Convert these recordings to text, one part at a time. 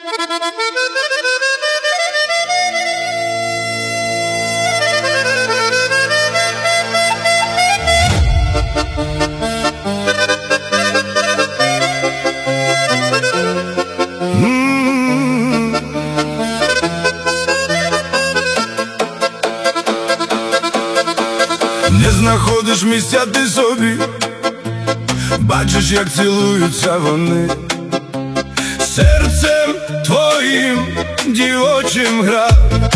Не знаходиш місця ти собі, бачиш, як цілуються вони, серцем твоїм дівочим гра.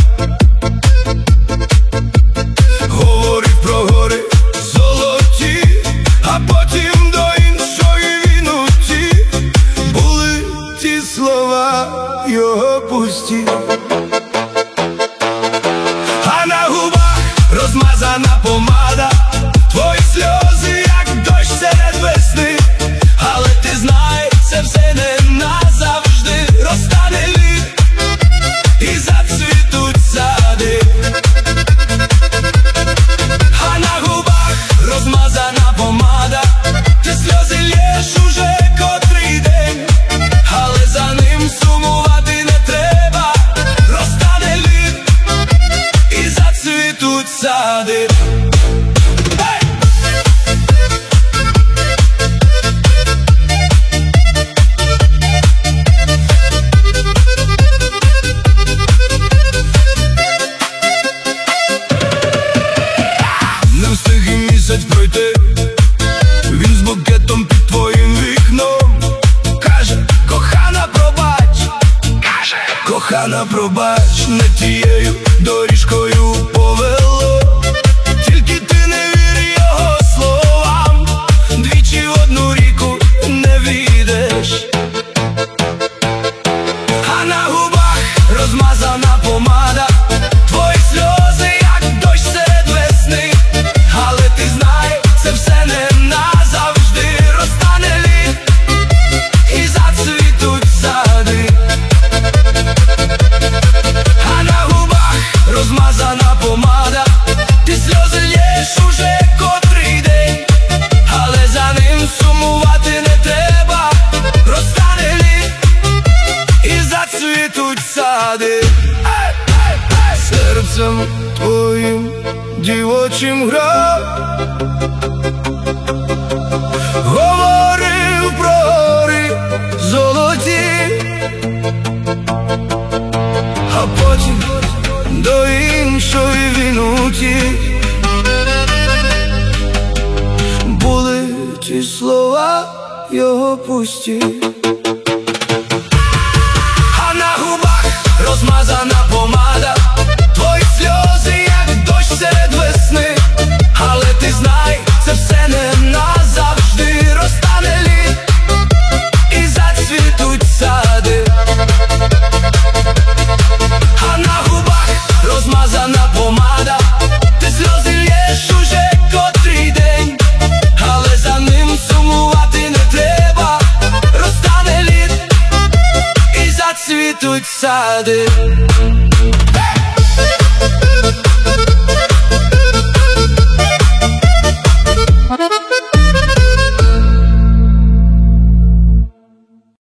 Говорив про гори золоті, а потім до іншої вінуті. Були ті слова його пусті, а на губах розмазана помада, твої сльози, як дощ серед весни. Але ти знай, це все не назавжди. Розтане лід і зацвітуть сади, а на губах розмазана помада. Ти сльози лєш уже котрий день, але за ним сумувати не треба. Розтане лід і зацвітуть сади. Не встиг і місяць пройти, він з букетом під твоїм вікном. Каже: кохана, пробач, каже: кохана, пробач, не тією доріжкою повело. Тільки ти не вір його словам, двічі в одну ріку не війдеш. А на губах розмазана помада, твої сльози, як дощ серед весни. Але ти знай, це все не назавжди. Розтане лід і зацвітуть сади, а на губах розмазана помада. Ти сльози лєш уже котрий день, але за ним сумувати не треба. Розтане лід і зацвітуть сади. Серцем твоїм дівочим гра. Говорив про гори золоті, а потім до іншої вінуті. Були ті слова його пусті, а на губах розмазана помада. Твої сльози, як дощ серед весни. Але ти знай, це все не назавжди. Розтане лід і зацвітуть сади, а на губах розмазана помада. Ти сльози лєш уже котрий день, але за ним сумувати не треба. Розтане лід і зацвітуть сади.